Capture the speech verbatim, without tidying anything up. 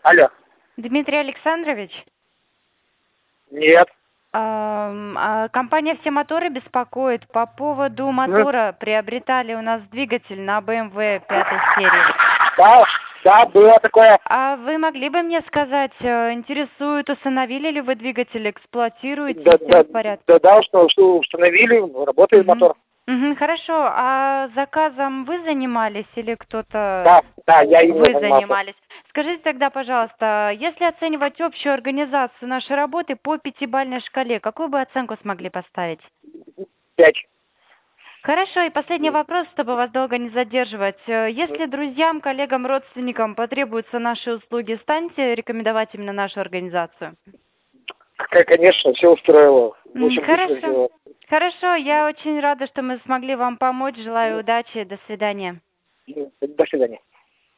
Алло. Дмитрий Александрович, Нет. ам, а, компания «Все моторы» беспокоит по поводу М? мотора. Приобретали у нас двигатель на бэ эм вэ пятой серии. Да, да, было такое. А вы могли бы мне сказать, э, интересует, установили ли вы двигатель, эксплуатируете, Да, все да, в порядке? да, да, что, что установили, работает Мгм. мотор. Мгм, хорошо. А заказом вы занимались или кто-то? Да, да, я именно Вы занимался. занимались. Скажите тогда, пожалуйста, если оценивать общую организацию нашей работы по пятибалльной шкале, какую бы оценку смогли поставить? Пять. Хорошо, и последний вопрос, чтобы вас долго не задерживать. Э, Если друзьям, коллегам, родственникам потребуются наши услуги, станьте рекомендовать именно нашу организацию. К- Конечно, все устроило. М, Очень быстро Хорошо. сделал. Хорошо, я очень рада, что мы смогли вам помочь. Желаю удачи. До свидания. До свидания.